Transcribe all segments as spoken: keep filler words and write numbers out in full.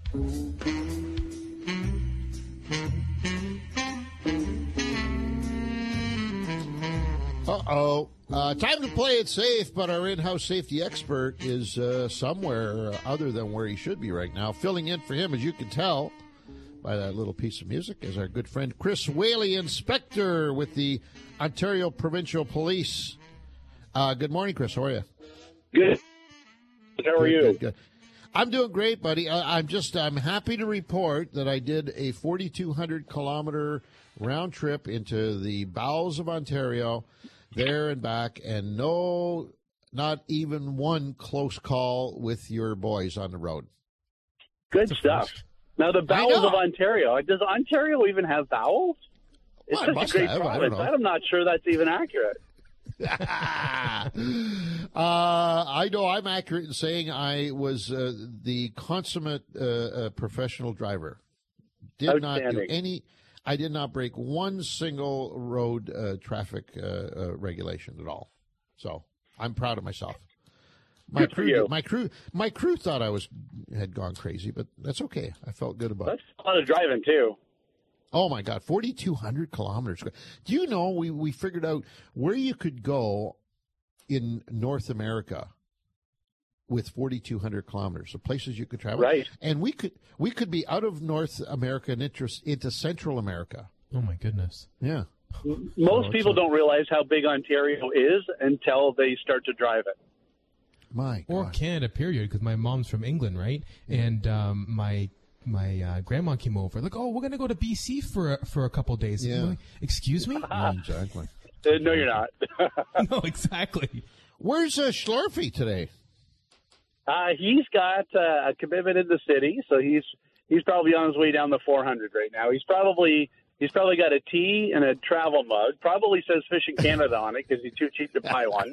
Uh-oh. Uh, time to play it safe, but our in-house safety expert is uh, somewhere other than where he should be right now. Filling in for him, as you can tell by that little piece of music, is our good friend Chris Whaley, Inspector with the Ontario Provincial Police. Uh, good morning, Chris. How are you? Good. How are good, you? Good, good. I'm doing great, buddy. I, I'm just I'm happy to report that I did a forty-two hundred kilometer round trip into the bowels of Ontario, there and back, and no, not even one close call with your boys on the road. Good stuff. Now, the bowels of Ontario. Does Ontario even have bowels? It's Well, such a great have. province. I I'm not sure that's even accurate. uh, I know I'm accurate in saying I was uh, the consummate uh, uh, professional driver. Did not do any. I did not break one single road uh, traffic uh, uh, regulation at all. So I'm proud of myself. My good crew, for you. my crew, my crew thought I was had gone crazy, but that's okay. I felt good about that's it. That's a lot of driving too. Oh, my God, forty-two hundred kilometers. Do you know we, we figured out where you could go in North America with forty-two hundred kilometers, the places you could travel? Right. And we could we could be out of North America and interest into Central America. Oh, my goodness. Yeah. Most so people a, don't realize how big Ontario is until they start to drive it. My God. Or Canada, period, because my mom's from England, right? Yeah. And um, my... My uh, grandma came over. Like, oh, we're gonna go to B C for a, for a couple of days. Yeah. Like, excuse me? Yeah, exactly. Uh, no, you're not. No, exactly. Where's uh, Schlurfy today? Uh, he's got uh, a commitment in the city, so he's he's probably on his way down the four hundred right now. He's probably he's probably got a tea and a travel mug. Probably says Fishing Canada on it because he's too cheap to buy one.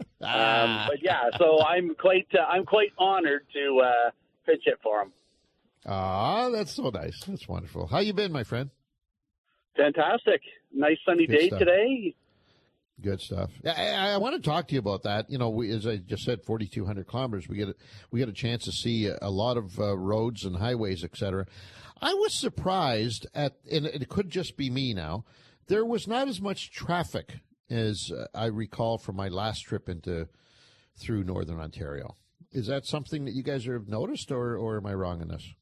um, but yeah, so I'm quite uh, I'm quite honored to uh, pitch it for him. Ah, that's so nice. That's wonderful. How you been, my friend? Fantastic. Nice sunny Good day stuff. today. Good stuff. I, I, I want to talk to you about that. You know, we, as I just said, forty-two hundred kilometers. We get a, we get a chance to see a, a lot of uh, roads and highways, et cetera. I was surprised at, and it could just be me now, there was not as much traffic as uh, I recall from my last trip into through Northern Ontario. Is that something that you guys have noticed, or, or am I wrong in this?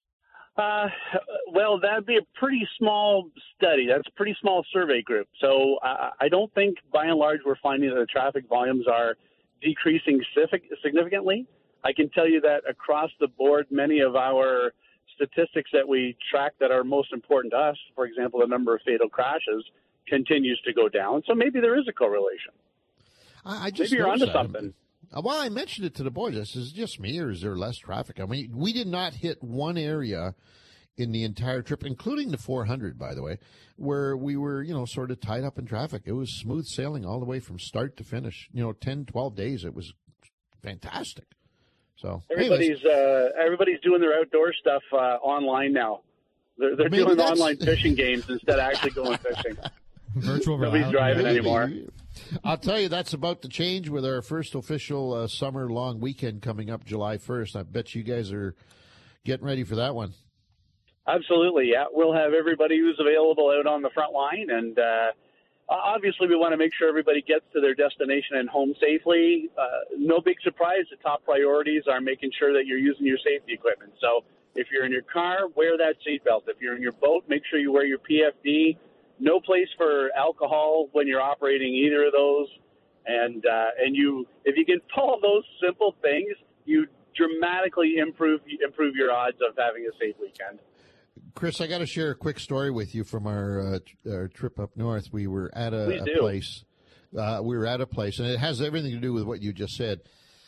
Uh, well, that'd be a pretty small study. That's a pretty small survey group. So uh, I don't think, by and large, we're finding that the traffic volumes are decreasing significantly. I can tell you that across the board, many of our statistics that we track that are most important to us, for example, the number of fatal crashes, continues to go down. So maybe there is a correlation. I, I just maybe you're onto that. something. Well, I mentioned it to the boys. This is just me, or is there less traffic? I mean, we did not hit one area in the entire trip, including the four hundred, by the way, where we were, you know, sort of tied up in traffic. It was smooth sailing all the way from start to finish. You know, ten, twelve days. It was fantastic. So everybody's uh, everybody's doing their outdoor stuff uh, online now. They're, they're doing that's... online fishing games instead of actually going fishing. Virtual reality. Nobody's driving Maybe. anymore. I'll tell you, that's about to change with our first official uh, summer long weekend coming up July first. I bet you guys are getting ready for that one. Absolutely, yeah. We'll have everybody who's available out on the front line, and uh, obviously we want to make sure everybody gets to their destination and home safely. Uh, no big surprise, the top priorities are making sure that you're using your safety equipment. So if you're in your car, wear that seatbelt. If you're in your boat, make sure you wear your P F D. No place for alcohol when you're operating either of those. And uh, and you, if you can follow those simple things, you dramatically improve improve your odds of having a safe weekend. Chris, I got to share a quick story with you from our, uh, our trip up north. We were at a, a place. Uh, we were at a place, and it has everything to do with what you just said.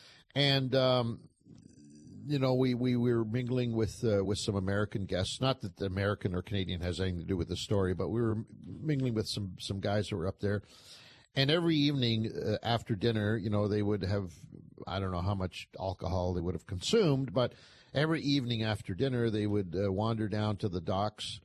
And um, you know, we, we, we were mingling with uh, with some American guests. Not that the American or Canadian has anything to do with the story, but we were mingling with some, some guys that were up there. And every evening uh, after dinner, you know, they would have, I don't know how much alcohol they would have consumed, but every evening after dinner, they would uh, wander down to the docks,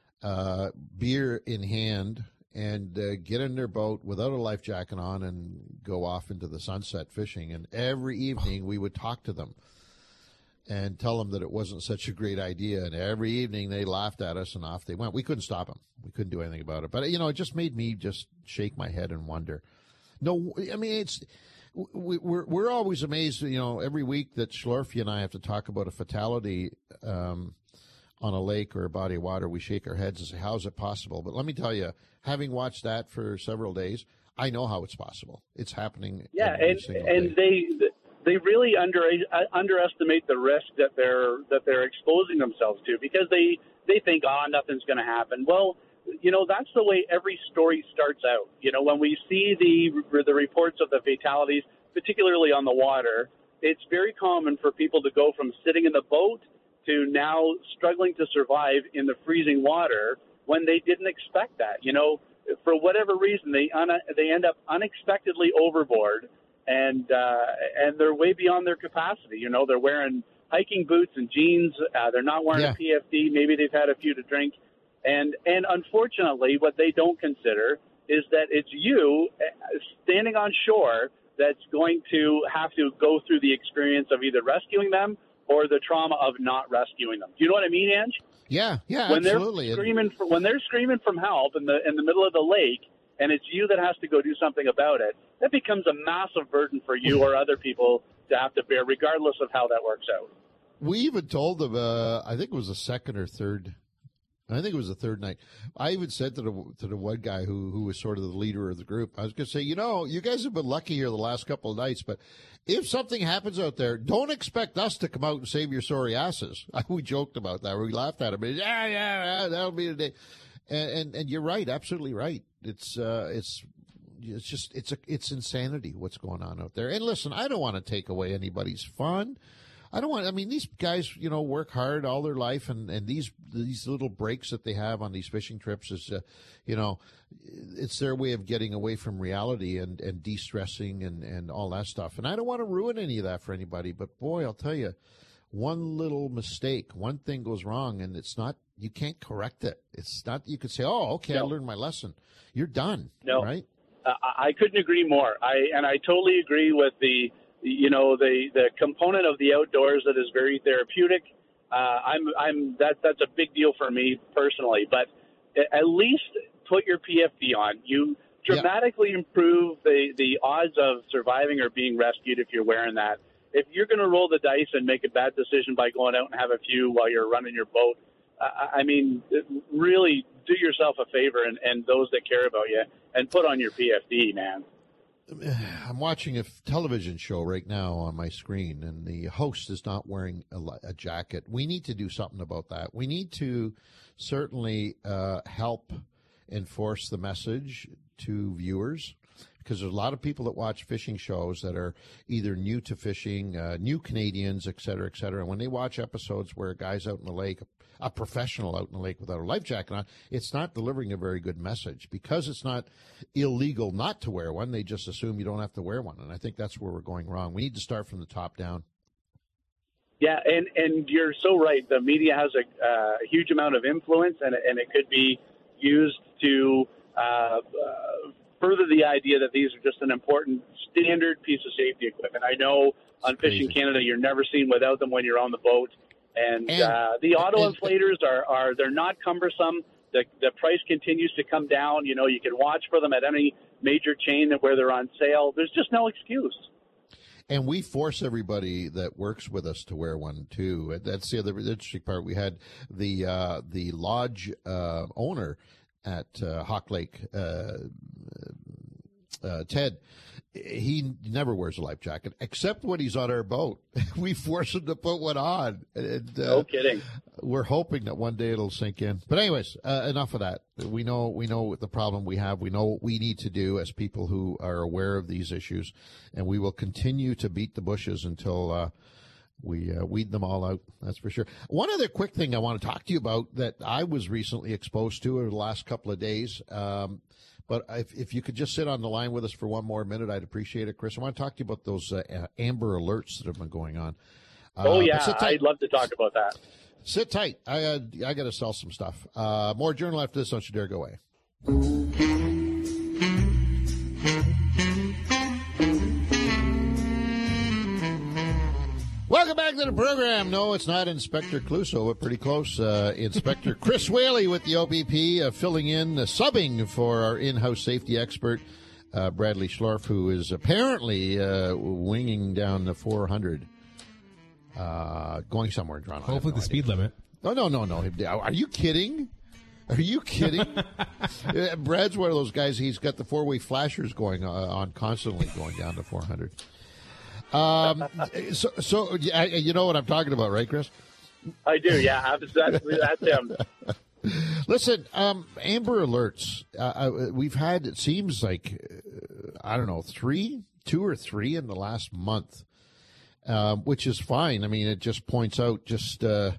uh, beer in hand, and uh, get in their boat without a life jacket on and go off into the sunset fishing. And every evening we would talk to them. and tell them that it wasn't such a great idea. And every evening they laughed at us and off they went. We couldn't stop them. We couldn't do anything about it. But, you know, it just made me just shake my head and wonder. No, I mean, it's we, we're we're always amazed, you know, every week that Schlorfie and I have to talk about a fatality um, on a lake or a body of water. We shake our heads and say, how is it possible? But let me tell you, having watched that for several days, I know how it's possible. It's happening. Yeah, and and day. they they really under underestimate the risk that they're that they're exposing themselves to, because they they think, oh, nothing's going to happen. Well, you know, that's the way every story starts out. You know, when we see the the reports of the fatalities, particularly on the water, it's very common for people to go from sitting in the boat to now struggling to survive in the freezing water when they didn't expect that. You know, for whatever reason, they un- they end up unexpectedly overboard, and uh, and they're way beyond their capacity. You know, they're wearing hiking boots and jeans. Uh, they're not wearing yeah. a P F D. Maybe they've had a few to drink. And and unfortunately, what they don't consider is that it's you standing on shore that's going to have to go through the experience of either rescuing them or the trauma of not rescuing them. Do you know what I mean, Ange? Yeah, yeah, when absolutely. They're screaming for, when they're screaming from help in the in the middle of the lake, and it's you that has to go do something about it, that becomes a massive burden for you or other people to have to bear, regardless of how that works out. We even told them, uh, I think it was the second or third I think it was the third night. I even said to the to the one guy who who was sort of the leader of the group, I was going to say, you know, you guys have been lucky here the last couple of nights, but if something happens out there, don't expect us to come out and save your sorry asses. We joked about that. We laughed at him. Yeah, yeah, yeah, that'll be the day. And, and and you're right, absolutely right. It's uh, it's it's just it's a it's insanity what's going on out there. And listen, I don't want to take away anybody's fun. I don't want, I mean, these guys, you know, work hard all their life, and, and these these little breaks that they have on these fishing trips is, uh, you know, it's their way of getting away from reality and, and de-stressing and, and all that stuff. And I don't want to ruin any of that for anybody, but boy, I'll tell you, one little mistake, one thing goes wrong, and it's not, you can't correct it. It's not, you could say, oh, okay, no. I learned my lesson. You're done, no. right? Uh, I couldn't agree more. I And I totally agree with the, you know, the, the component of the outdoors that is very therapeutic. Uh, I'm, I'm, that, that's a big deal for me personally, but at least put your P F D on. You dramatically yeah. improve the, the odds of surviving or being rescued if you're wearing that. If you're going to roll the dice and make a bad decision by going out and have a few while you're running your boat, uh, I mean, really do yourself a favor and, and those that care about you, and put on your P F D, man. I'm watching a television show right now on my screen, and the host is not wearing a, a jacket. We need to do something about that. We need to certainly uh, help enforce the message to viewers, because there's a lot of people that watch fishing shows that are either new to fishing, uh, new Canadians, et cetera, et cetera. And when they watch episodes where a guy's out in the lake, a professional out in the lake without a life jacket on, it's not delivering a very good message. Because it's not illegal not to wear one, they just assume you don't have to wear one. And I think that's where we're going wrong. We need to start from the top down. Yeah, and, and you're so right. The media has a uh, huge amount of influence, and, and it could be used to uh, uh, further the idea that these are just an important standard piece of safety equipment. I know on it's Fishing crazy. Canada, you're never seen without them when you're on the boat. And, and uh, the auto and, inflators are, are they're not cumbersome. The the price continues to come down. You know, you can watch for them at any major chain where they're on sale. There's just no excuse. And we force everybody that works with us to wear one too. That's the other interesting part. We had the uh, the lodge uh, owner at uh, Hawk Lake, uh, uh, Ted. He never wears a life jacket except when he's on our boat. We force him to put one on. And, uh, no kidding. We're hoping that one day it'll sink in. But anyways, uh, enough of that. We know we know the problem we have. We know what we need to do as people who are aware of these issues, and we will continue to beat the bushes until uh, we uh, weed them all out. That's for sure. One other quick thing I want to talk to you about that I was recently exposed to over the last couple of days. Um, But if, if you could just sit on the line with us for one more minute, I'd appreciate it, Chris. I want to talk to you about those uh, Amber Alerts that have been going on. Uh, oh, yeah. I'd love to talk about that. Sit tight. I, uh, I got to sell some stuff. Uh, more Journal after this. Don't you dare go away. Welcome back, to the program. No, it's not Inspector Clouseau, but pretty close. Uh, Inspector Chris Whaley with the O P P, uh, filling in, uh, subbing for our in-house safety expert, uh, Bradley Schlorf, who is apparently uh, winging down the four hundred, uh, going somewhere in Toronto. Hopefully no the speed idea. limit. Oh, no, no, no. Are you kidding? Are you kidding? Brad's one of those guys, he's got the four-way flashers going uh, on constantly going down to four hundred. Um, so, so you know what I'm talking about, right, Chris? I do, yeah. That's, that's him. Listen, um, Amber Alerts, uh, we've had, it seems like, uh, I don't know, three, two or three in the last month, uh, which is fine. I mean, it just points out just, uh,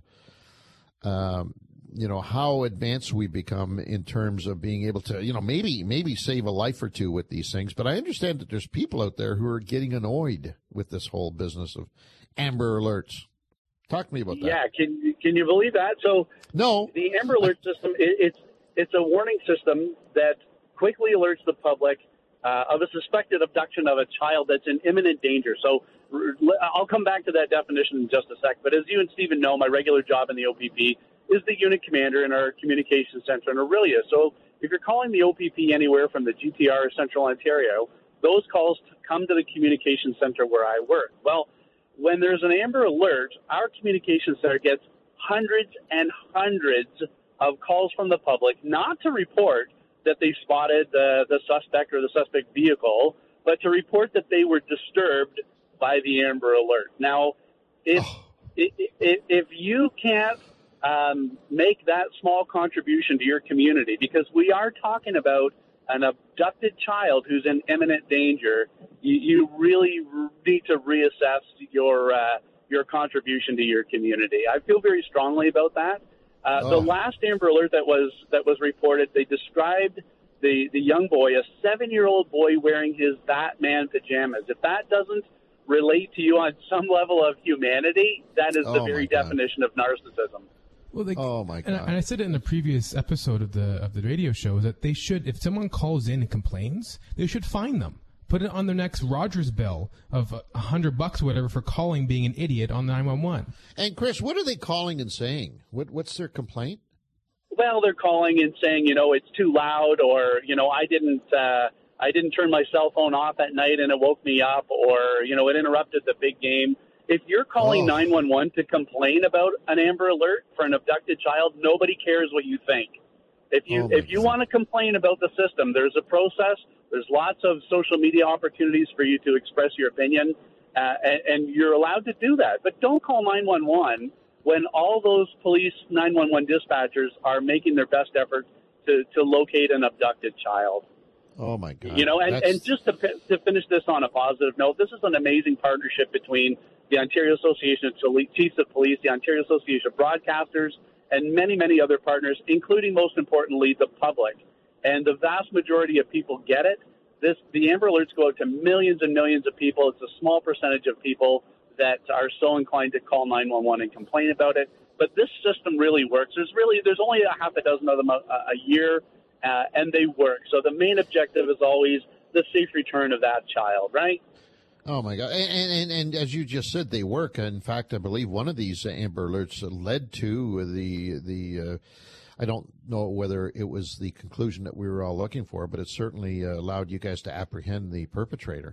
um, you know, how advanced we become in terms of being able to, you know, maybe maybe save a life or two with these things. But I understand that there's people out there who are getting annoyed with this whole business of Amber Alerts. Talk to me about that. Yeah, can can you believe that? So no, the Amber Alert system, it, it's it's a warning system that quickly alerts the public uh, of a suspected abduction of a child that's in imminent danger. So I'll come back to that definition in just a sec. But as you and Stephen know, my regular job in the O P P is the unit commander in our communications center in Orillia. So if you're calling the O P P anywhere from the G T R or Central Ontario, those calls come to the communications center where I work. Well, when there's an Amber Alert, our communications center gets hundreds and hundreds of calls from the public, not to report that they spotted the, the suspect or the suspect vehicle, but to report that they were disturbed by the Amber Alert. Now, if, oh. if, if, if you can't Um, make that small contribution to your community, because we are talking about an abducted child who's in imminent danger, you, you really need to reassess your uh, your contribution to your community. I feel very strongly about that. Uh, oh. The last Amber Alert that was that was reported, they described the, the young boy, a seven-year-old boy wearing his Batman pajamas. If that doesn't relate to you on some level of humanity, that is the oh very definition of narcissism. Well, like, oh my God! And I, and I said it in the previous episode of the of the radio show, is that they should, if someone calls in and complains, they should fine them, put it on their next Rogers bill of a hundred bucks or whatever for calling, being an idiot on nine one one. And Chris, what are they calling and saying? What what's their complaint? Well, they're calling and saying, you know, it's too loud, or you know, I didn't uh, I didn't turn my cell phone off at night and it woke me up, or you know, it interrupted the big game. If you're calling oh. nine one one to complain about an Amber Alert for an abducted child, nobody cares what you think. If you oh if you God. want to complain about the system, there's a process. There's lots of social media opportunities for you to express your opinion, uh, and, and you're allowed to do that. But don't call nine one one when all those police nine one one dispatchers are making their best effort to, to locate an abducted child. Oh, my God. You know, and, and just to, to finish this on a positive note, this is an amazing partnership between the Ontario Association of Chiefs of Police, the Ontario Association of Broadcasters, and many, many other partners, including, most importantly, the public. And the vast majority of people get it. This, the Amber Alerts go out to millions and millions of people. It's a small percentage of people that are so inclined to call nine one one and complain about it. But this system really works. There's really there's only a half a dozen of them a, a year, uh, and they work. So the main objective is always the safe return of that child, right? Oh, my God. And, and, and as you just said, they work. In fact, I believe one of these Amber Alerts led to the, the uh, I don't know whether it was the conclusion that we were all looking for, but it certainly uh, allowed you guys to apprehend the perpetrator.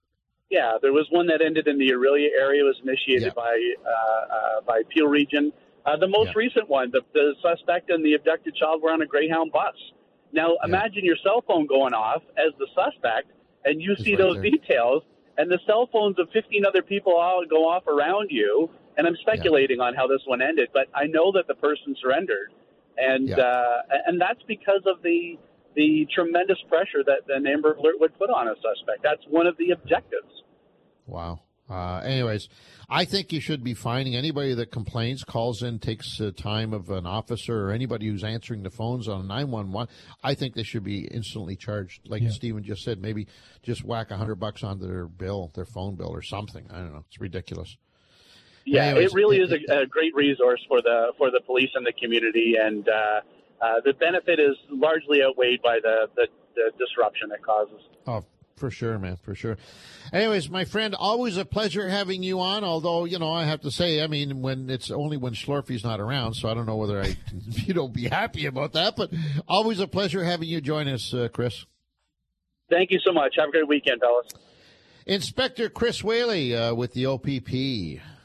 Yeah, there was one that ended in the Orillia area. It was initiated yeah. by uh, uh, by Peel Region. Uh, the most yeah. recent one, the, the suspect and the abducted child were on a Greyhound bus. Now, yeah. imagine your cell phone going off as the suspect, and you it's see right those there. details, and the cell phones of fifteen other people all go off around you. And I'm speculating yeah. on how this one ended, but I know that the person surrendered, and yeah. uh, and that's because of the the tremendous pressure that an Amber Alert would put on a suspect. That's one of the objectives. Wow. Uh, anyways, I think you should be fining anybody that complains, calls in, takes uh, time of an officer or anybody who's answering the phones on nine one one. I think they should be instantly charged. Like yeah. Stephen just said, maybe just whack a hundred bucks on their bill, their phone bill or something. I don't know. It's ridiculous. Yeah, anyways, it really it, is a, a great resource for the for the police and the community, and uh, uh, the benefit is largely outweighed by the, the, the disruption it causes. Oh, for sure, man, for sure. Anyways, my friend, always a pleasure having you on, although, you know, I have to say, I mean, when it's only when Schlorfy's not around, so I don't know whether I, you know, be happy about that, but always a pleasure having you join us, uh, Chris. Thank you so much. Have a great weekend, fellas. Inspector Chris Whaley uh, with the O P P.